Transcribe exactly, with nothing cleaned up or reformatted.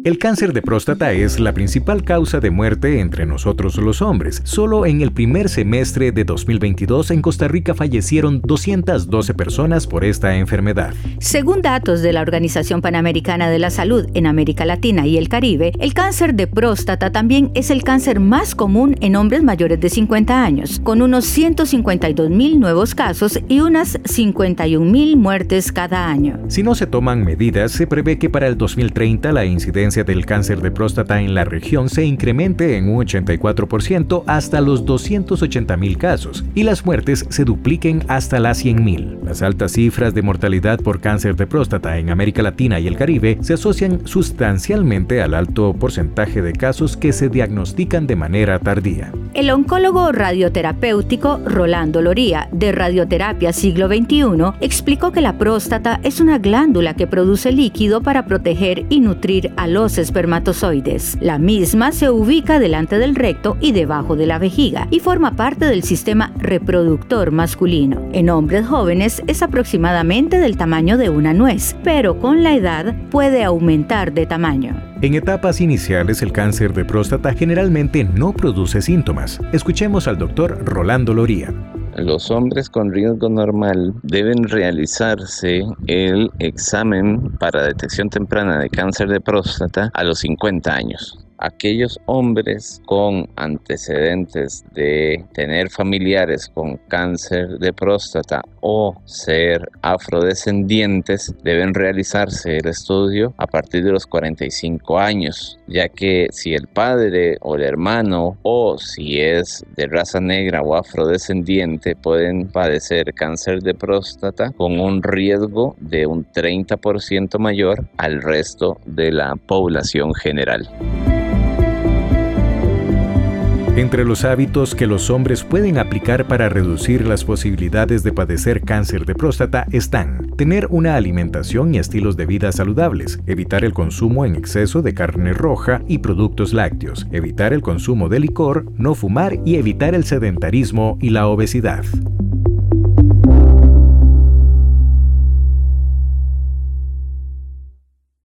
El cáncer de próstata es la principal causa de muerte entre nosotros los hombres. Solo en el primer semestre de dos mil veintidós en Costa Rica fallecieron doscientas doce personas por esta enfermedad. Según datos de la Organización Panamericana de la Salud en América Latina y el Caribe, el cáncer de próstata también es el cáncer más común en hombres mayores de cincuenta años, con unos ciento cincuenta y dos mil nuevos casos y unas cincuenta y un mil muertes cada año. Si no se toman medidas, se prevé que para el dos mil treinta la incidencia del cáncer de próstata en la región se incremente en un ochenta y cuatro por ciento hasta los doscientos ochenta mil casos y las muertes se dupliquen hasta las cien mil. Las altas cifras de mortalidad por cáncer de próstata en América Latina y el Caribe se asocian sustancialmente al alto porcentaje de casos que se diagnostican de manera tardía. El oncólogo radioterapéutico Rolando Loría, de Radioterapia Siglo veintiuno, explicó que la próstata es una glándula que produce líquido para proteger y nutrir a los espermatozoides. La misma se ubica delante del recto y debajo de la vejiga y forma parte del sistema reproductor masculino. En hombres jóvenes es aproximadamente del tamaño de una nuez, pero con la edad puede aumentar de tamaño. En etapas iniciales, el cáncer de próstata generalmente no produce síntomas. Escuchemos al doctor Rolando Loría. Los hombres con riesgo normal deben realizarse el examen para detección temprana de cáncer de próstata a los cincuenta años. Aquellos hombres con antecedentes de tener familiares con cáncer de próstata o ser afrodescendientes deben realizarse el estudio a partir de los cuarenta y cinco años, ya que si el padre o el hermano o si es de raza negra o afrodescendiente pueden padecer cáncer de próstata con un riesgo de un treinta por ciento mayor al resto de la población general. Entre los hábitos que los hombres pueden aplicar para reducir las posibilidades de padecer cáncer de próstata están: tener una alimentación y estilos de vida saludables, evitar el consumo en exceso de carne roja y productos lácteos, evitar el consumo de licor, no fumar y evitar el sedentarismo y la obesidad.